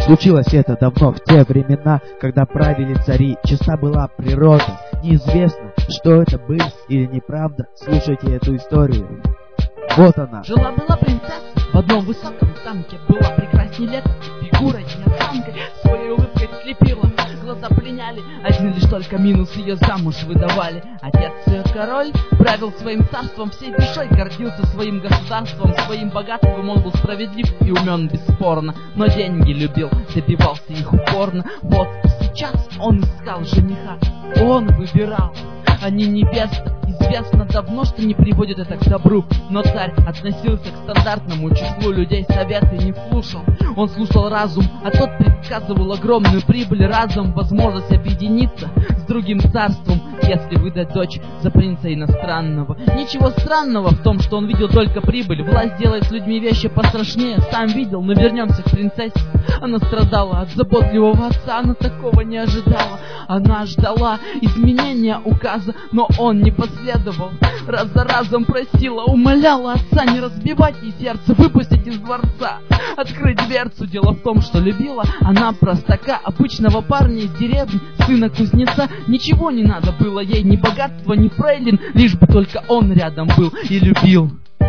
Случилось это давно, в те времена, когда правили цари, чиста была природа. Неизвестно, что это было или неправда, слушайте эту историю. Вот она. Жила-была принцесса в одном высоком замке, была прекрасней лета, фигурой и осанкой, своей улыбкой слепила, глаза пленяли, один лишь только минус ее замуж выдавали. Отец ее король правил своим царством, всей душой гордился своим государством, своим богатством он был справедлив и умен бесспорно, но деньги любил, добивался их упорно. Вот сейчас он искал жениха, он выбирал, а не невеста. Известно давно, что не приводит это к добру, но царь относился к стандартному числу людей, советы не слушал. Он слушал разум, а тот предсказывал огромную прибыль, разом возможность объединиться с другим царством, если выдать дочь за принца иностранного. Ничего странного в том, что он видел только прибыль. Власть делает с людьми вещи пострашнее, сам видел, но вернемся к принцессе. Она страдала от заботливого отца, она такого не ожидала. Она ждала изменения указа, но он не последовал. Раз за разом просила, умоляла отца не разбивать ей сердце, выпустить из дворца, открыть дверцу. Дело в том, что любила она простака, обычного парня из деревни, сына кузнеца. Ничего не надо было ей, ни богатства, ни фрейлин, лишь бы только он рядом был и любил.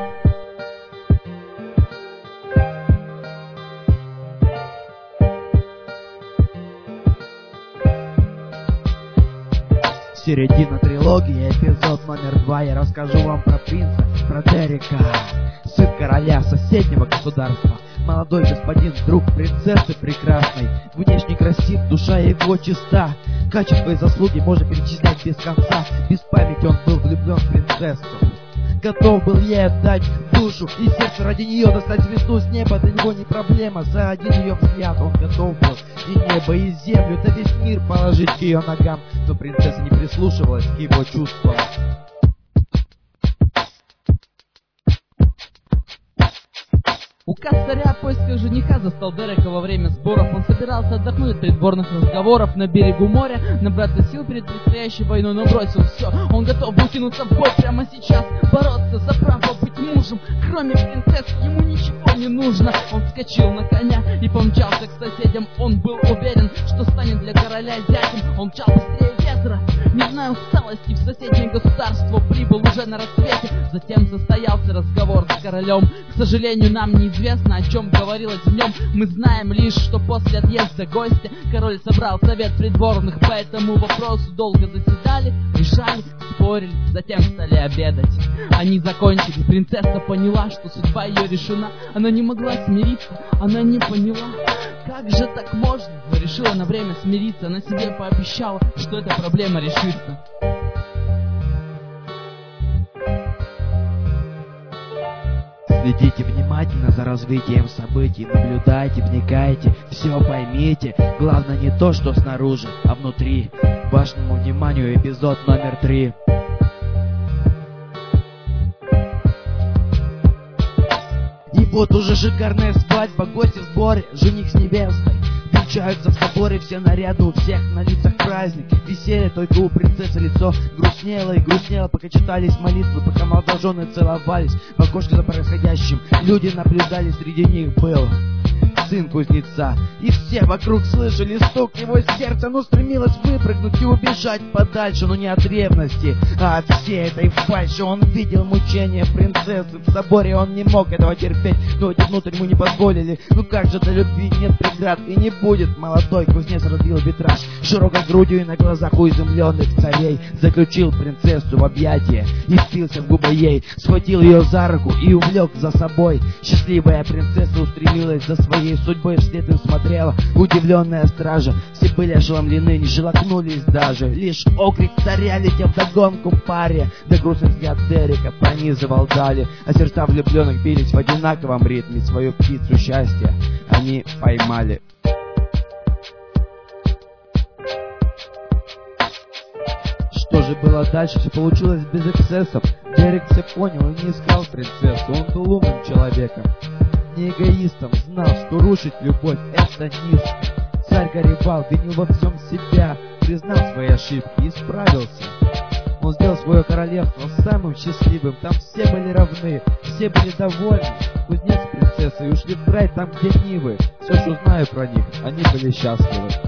Середина трилогии, эпизод номер 2. Я расскажу вам про принца, про Дерека, сын короля соседнего государства. Молодой господин, друг принцессы прекрасной, внешне красив, душа его чиста. Качества и заслуги можно перечислять без конца. Без памяти он был влюблен в принцессу, готов был ей отдать душу и сердце, ради нее достать звезду с неба. Для него не проблема, за один ее взгляд он готов был и небо, и землю, да весь мир положить к ее ногам. Но принцесса не прислушивалась к его чувствам. Указ царя о поисках жениха застал Дерека во время сборов. Он собирался отдохнуть от придворных разговоров на берегу моря, набраться сил перед предстоящей войной, но бросил все. Он готов был кинуться в бой прямо сейчас, бороться за право быть мужем. Кроме принцессы ему ничего не нужно. Он вскочил на коня и помчался к соседям. Он был уверен, что станет для короля зятем. Он мчал быстрее ветра, не зная усталости, в соседнее государство прибыл уже на рассвете. Затем состоялся разговор с королем. К сожалению, нам неизвестно, о чем говорилось в нем. Мы знаем лишь, что после отъезда гостя король собрал совет придворных. По этому вопросу долго заседали, решали, спорили, затем стали обедать. Они закончили, принцесса поняла, что судьба ее решена. Она не могла смириться, она не поняла, как же так можно. Но решила на время смириться, она себе пообещала, что эта проблема решится. Следите внимательно за развитием событий, наблюдайте, вникайте, все поймите. Главное не то, что снаружи, а внутри. Вашему вниманию эпизод номер 3. И вот уже шикарная свадьба, гости в сборе, жених с невестой. Венчаются в соборе, все наряды, у всех на лицах праздник, веселье, только у принцессы лицо грустнело и грустнело, пока читались молитвы, пока молодожены целовались. В окошке за происходящим люди наблюдали, среди них был сын кузнеца. И все вокруг слышали стук его сердца, но стремилось выпрыгнуть и убежать подальше, но не от ревности, а от всей этой фальши. Он видел мучения принцессы в соборе, он не мог этого терпеть, но эти внутрь ему не позволили. Ну как же, до любви нет преград и не будет. Молодой кузнец разбил витраж широкой грудью и на глазах у изумленных царей заключил принцессу в объятия и впился в губы ей, схватил ее за руку и увлек за собой. Счастливая принцесса устремилась за своей судьбой, вслед им смотрела удивленная стража. Все были ошеломлены, не шелохнулись даже, лишь окрик царя летел вдогонку паре. Да грустный взгляд Дерека пронизывал дали, а сердца влюбленных бились в одинаковом ритме. Свою птицу счастья они поймали. Что же было дальше? Все получилось без эксцессов. Дерек все понял и не искал принцессу. Он был умным человеком, не эгоистом, знал, что рушить любовь — это низко. Царь горевал, винил во всем себя, признал свои ошибки и справился. Он сделал свое королевство самым счастливым. Там все были равны, все были довольны. Кузнец с принцессой ушли в край, там где нивы. Все, что знаю про них, они были счастливы.